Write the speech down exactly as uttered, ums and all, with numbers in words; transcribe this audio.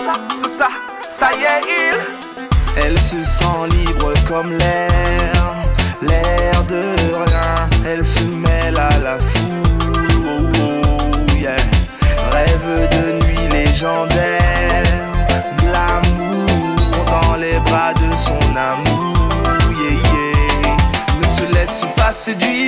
ça, c'est ça, ça y est, il. Elle se sent libre comme l'air, l'air de rien. Elle se mêle à la foule, oh, oh, yeah. Rêve de nuit légendaire, de l'amour dans les bras de son amour, yeah, yeah. Ne se laisse pas séduire